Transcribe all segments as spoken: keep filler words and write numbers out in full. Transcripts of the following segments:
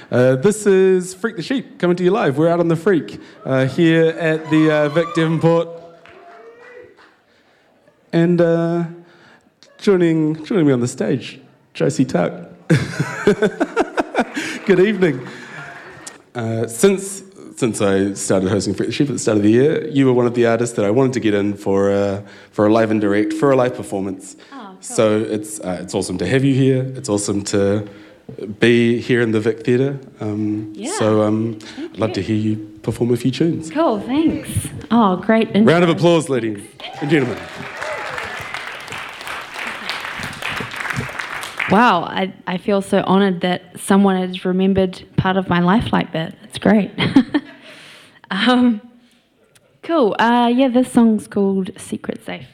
Uh, this is Freak the Sheep coming to you live. We're out on the Freak uh, here at the uh, Vic Devonport. And uh, joining joining me on the stage, Josie Tuck. Good evening. Uh, since since I started hosting Freak the Sheep at the start of the year, you were one of the artists that I wanted to get in for uh, for a live and direct, for a live performance. Oh, cool. So it's uh, it's awesome to have you here. It's awesome to be here in the Vic Theatre. Um, Yeah. So um, Thank I'd love you. to hear you perform a few tunes. Cool, thanks. Oh, great. intro. Round of applause, ladies and gentlemen. Wow, I, I feel so honoured that someone has remembered part of my life like that. It's great. um, cool. Uh, yeah, this song's called Secret Safe.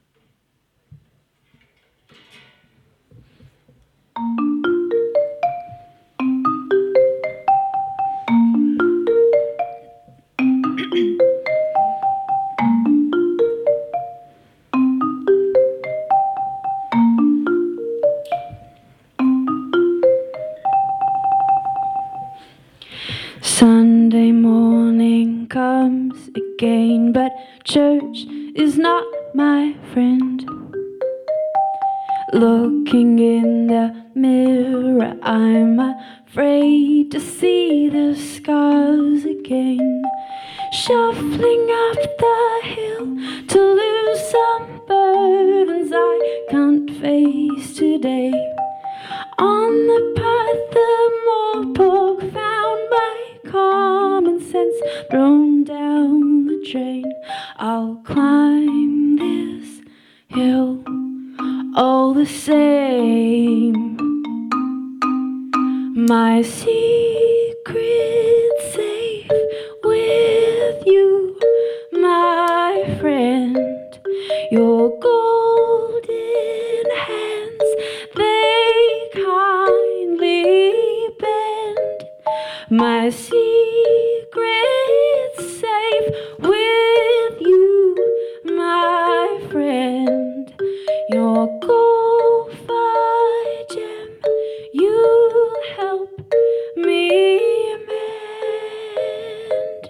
Sunday morning comes again, but church is not my friend. Looking in the mirror, I'm afraid to see the scars again. Shuffling up the hill to lose some burdens I can't face today. On the path, the morpok found by common sense thrown down the drain. I'll climb this hill all the same. My secret safe with you, my friend. Your golden hands, they kindly bend. My secret safe with you, my friend. Your gold-fi gem, you'll help me mend.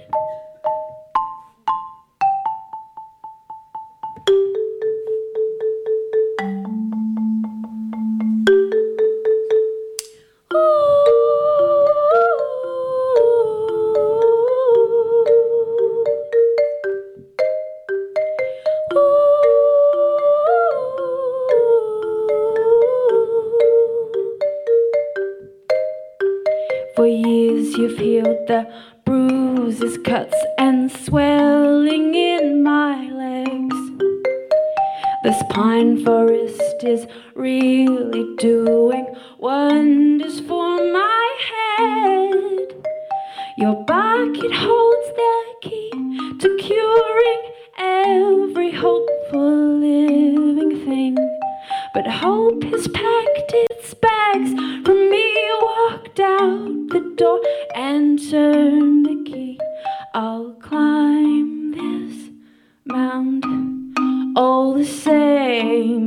For years you've healed the bruises, cuts and swelling in my legs. This pine forest is really doing wonders for my head. Your bark, it holds the key to curing every hopeful living thing. But hope has packed its bags from me, walked out the door and turned the key. I'll climb this mound all the same.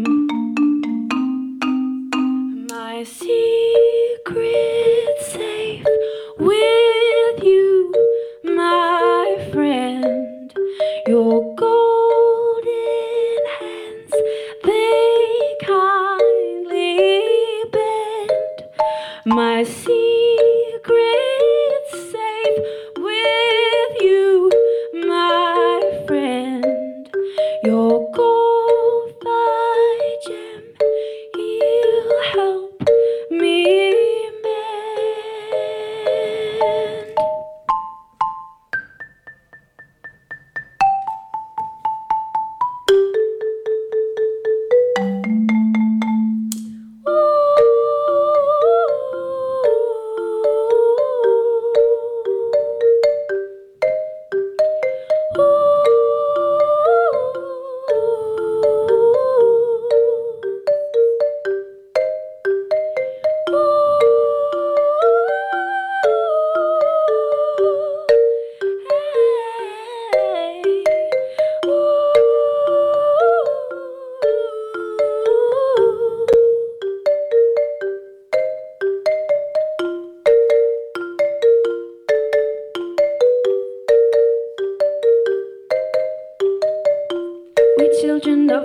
My secret safe with you, my friend. Your golden hands, they kindly bend. My secret safe with you, my friend. Your gold-fi gem, he'll help me mend.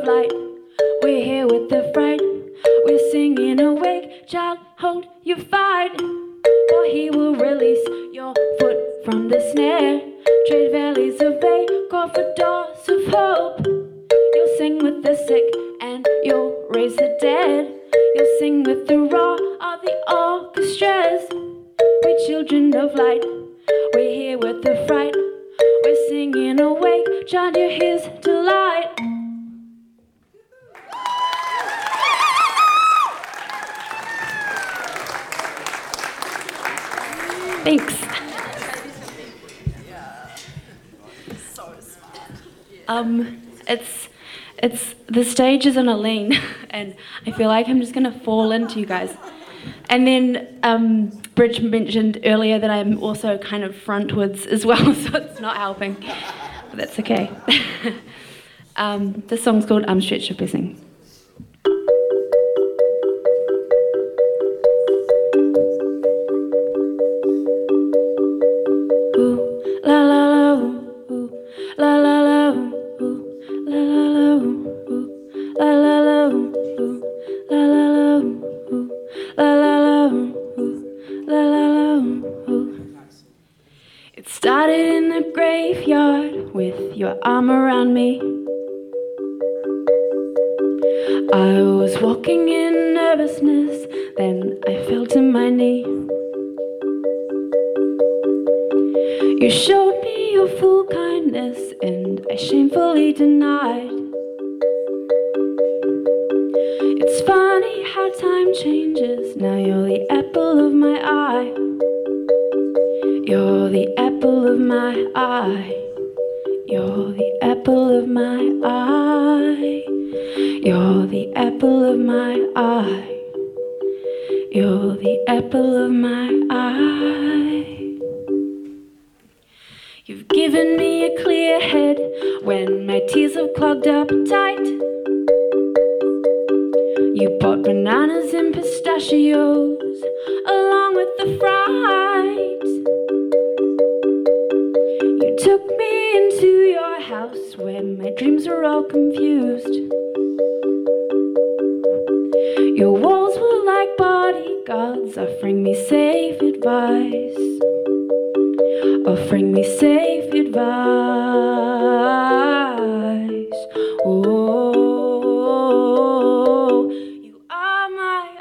of light. We're here with the fright. We're singing awake, child, hold your fight. For he will release your foot from the snare. Trade valleys of vain, call for doors of hope. You'll sing with the sick and you'll raise the dead. You'll sing with the roar of the orchestras. We're children of light. We're here with the fright. We're singing awake, child, you're his delight. Thanks. Um, it's it's the stage is on a lean, and I feel like I'm just gonna fall into you guys. And then um, Bridge mentioned earlier that I'm also kind of frontwards as well, so it's not helping, but that's okay. um, this song's called "I'm Stretched for Blessing." It started in the graveyard with your arm around me. I was walking in nervousness, then I fell to my knee. You showed me your full kindness, and I shamefully denied. It's funny how time changes, now you're the apple of my eye. You're the apple of my eye. You're the apple of my eye. You're the apple of my eye. You're the apple of my eye. You've given me a clear head when my tears have clogged up tight. You bought bananas and pistachios along with the fright. You took me into your house where my dreams were all confused. Your walls were like bodyguards offering me safe advice. Offering me safe advice. Oh, you are my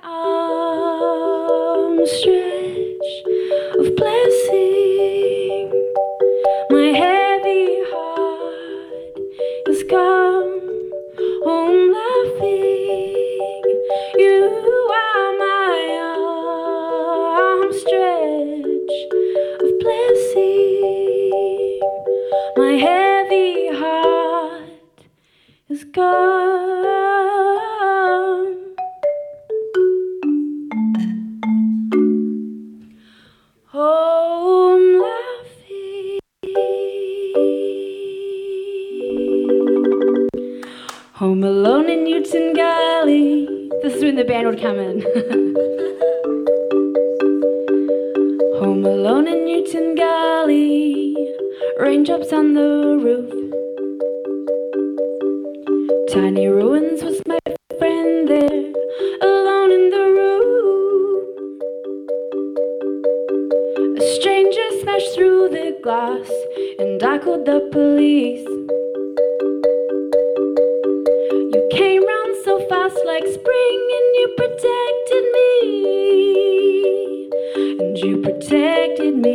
arms stretch of blessing. My heavy heart has come home laughing. You are my arms stretch of blessing. My heavy heart is gone. Home laughing. Home alone in Newton Gully. This is when the band would come in. Home alone in Newton Gully, raindrops on the roof. Tiny ruins was my friend there, alone in the room. A stranger smashed through the glass, and I called the police. You came round so fast like spring, and you protected me. And you protected me.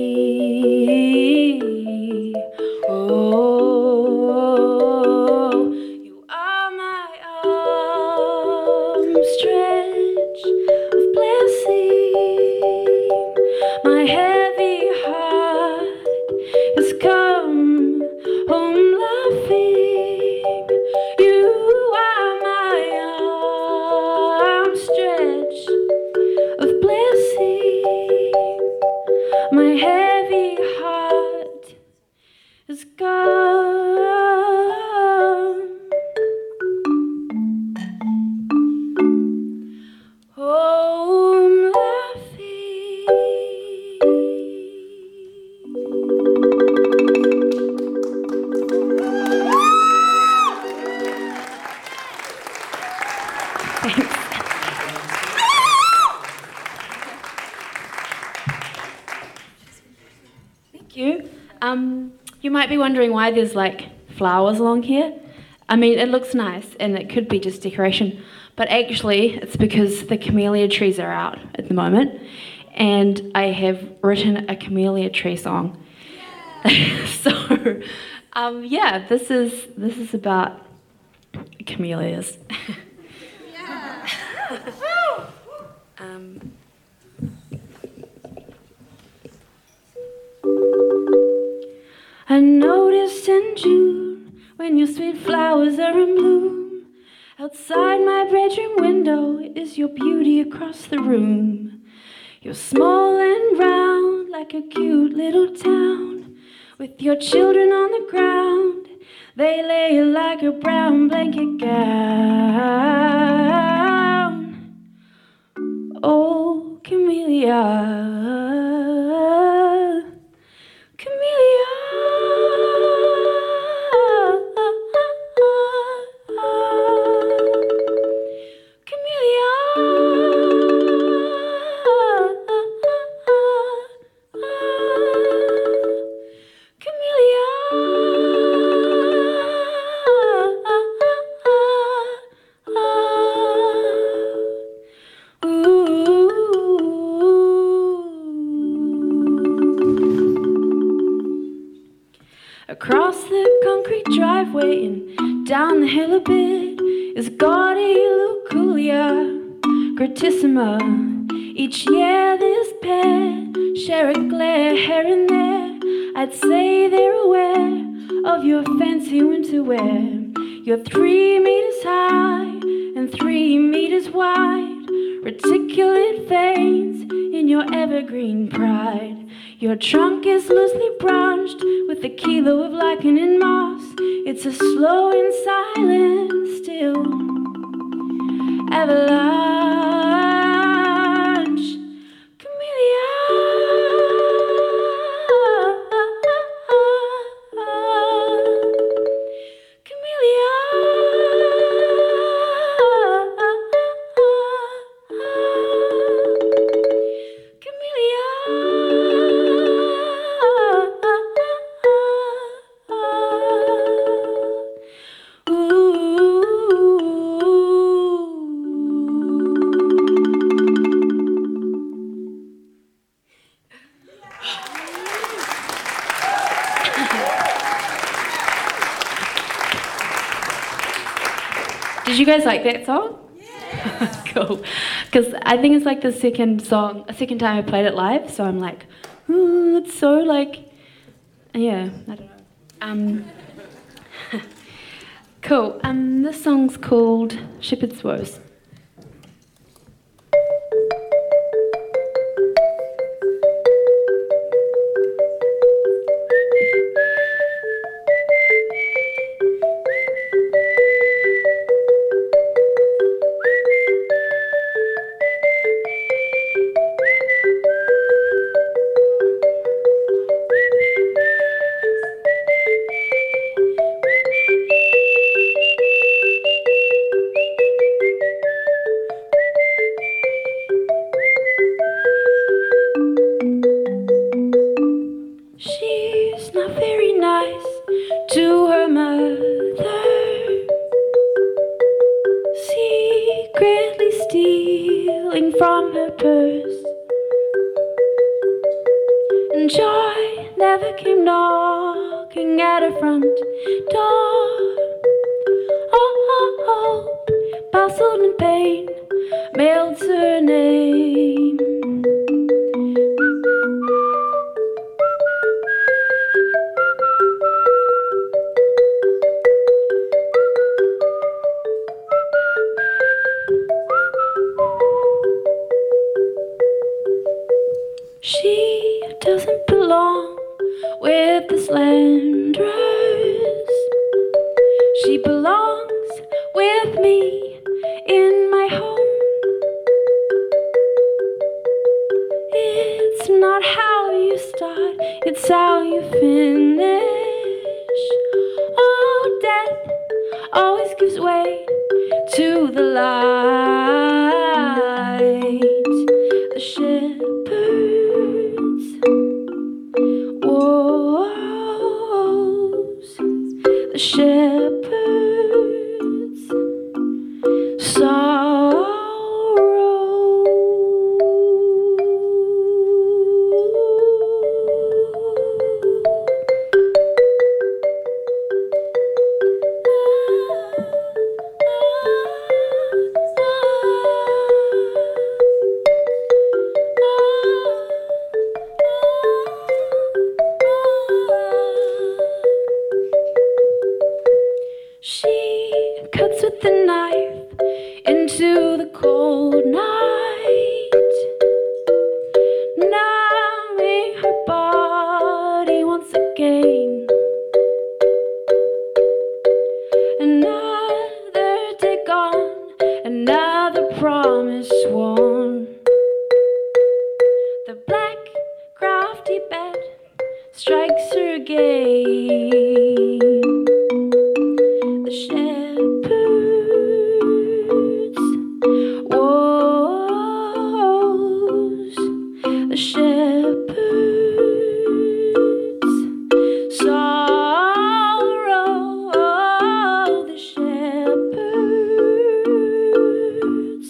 Oh, you are my arms stretch of blessing. My heavy heart has come home laughing. You are my arms stretch of blessing. My heavy heart is gone. Home laughing. you. Um, you might be wondering why there's like flowers along here. I mean, it looks nice and it could be just decoration, but actually it's because the camellia trees are out at the moment and I have written a camellia tree song. Yeah. so, um, yeah, this is this is about camellias. Yeah. um, I noticed in June when your sweet flowers are in bloom. Outside my bedroom window is your beauty across the room. You're small and round like a cute little town. With your children on the ground, they lay you like a brown blanket gown. Oh, camellia, camellia. Across the concrete driveway and down the hill a bit is gaudy Luculia gratissima. Each year this pair share a glare here and there. I'd say they're aware of your fancy winter wear. You're three meters high and three meters wide, reticulate veins in your evergreen pride. Your trunk is loosely branched with a kilo of lichen and moss. It's a slow and silent, still avalanche. Camellia, camellia, camellia. Did you guys like that song? Yeah. Cool. Because I think it's like the second song, a second time I played it live, so I'm like, ooh, it's so like, yeah, I don't know. Um, cool. Um, this song's called Shepherd's Woes. She's not very nice to her mother, secretly stealing from her purse. And joy never came knocking at her front door. Oh, oh, hope, bustled in pain, mailed her name. She doesn't belong with the slanderers. She belongs with me in my home. It's not how you start, it's how you finish. Oh, death always gives way to the light. The shepherds. Whoa. cold night, numbing her body once again. Another day gone, another promise sworn. The black crafty bed strikes her again. The shepherd's woes, the shepherd's sorrow, the shepherd's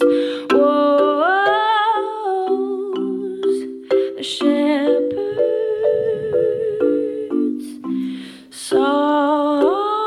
woes, the shepherd's sorrow.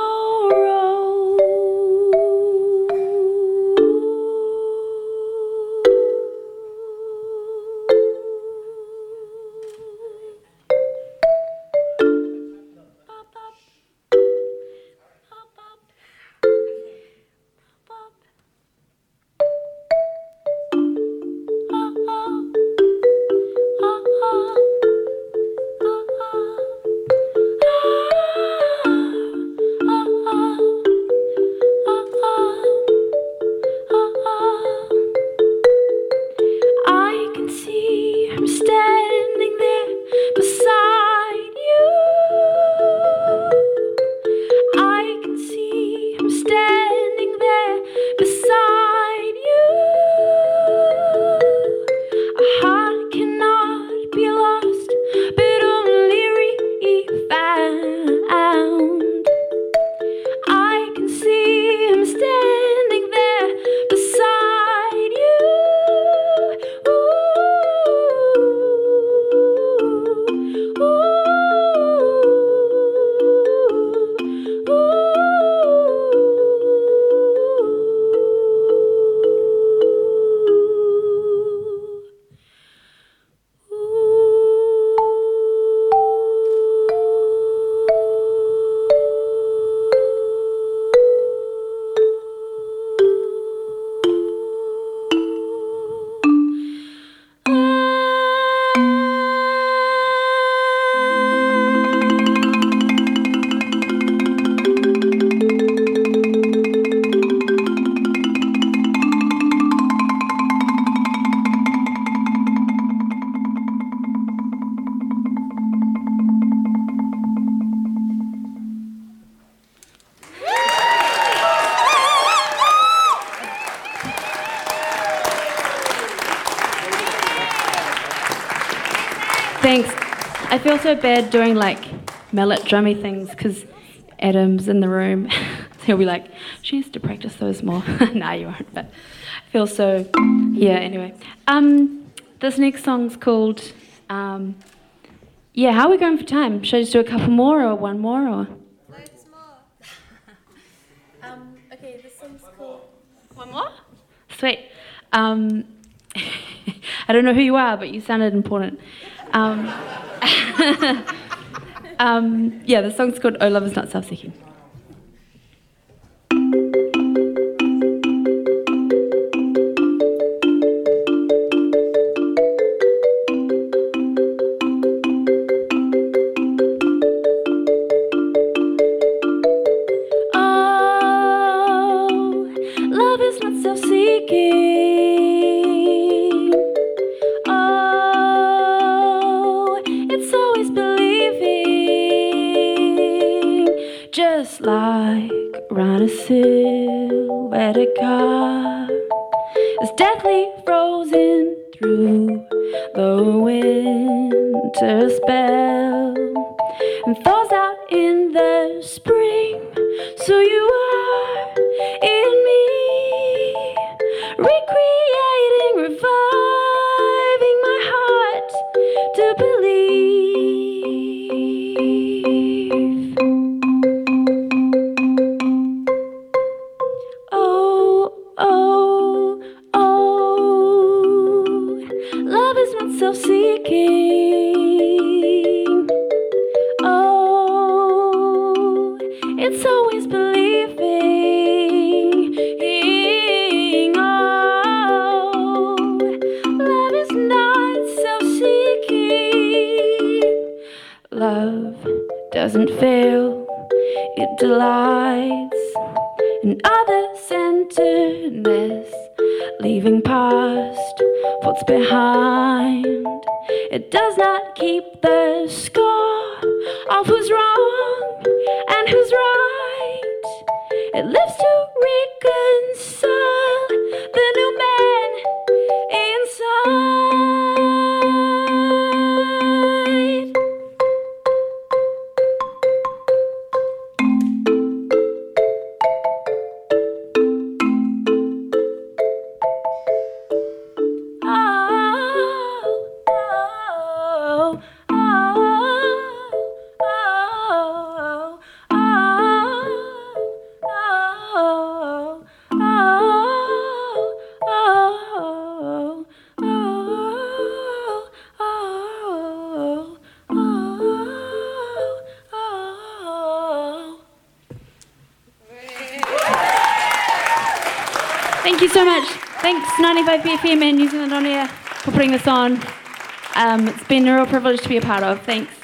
I can see him standing there beside you. I can see him standing there beside you. A heart cannot be lost, but only refound. I can see him standing there beside you. Ooh, ooh, Thanks. I feel so bad doing like mallet drummy things because Adam's in the room. So he'll be like, she needs to practice those more. Nah, you won't. But I feel so. Yeah. Anyway, um, this next song's called. Um, yeah. How are we going for time? Should I just do a couple more or one more or? Loads more. um, okay, this song's called. One more? Sweet. Um, I don't know who you are, but you sounded important. Um, um, yeah, the song's called Oh Love Is Not Self-Seeking. Oh, love is not self-seeking. Just like round a silhouetted car is deathly frozen through the winter spell and thaws out in the spring. So you are in me, recreating, reviving my heart to believe. Self-seeking. Oh, it's always believing. Oh, Love doesn't fail, it delights in other-centeredness, leaving past what's behind. It does not keep the score of who's wrong and who's right. It lives to reconcile the new man inside. Thank you so much. Thanks ninety-five P F M and New Zealand On Air for putting this on. Um, it's been a real privilege to be a part of. Thanks.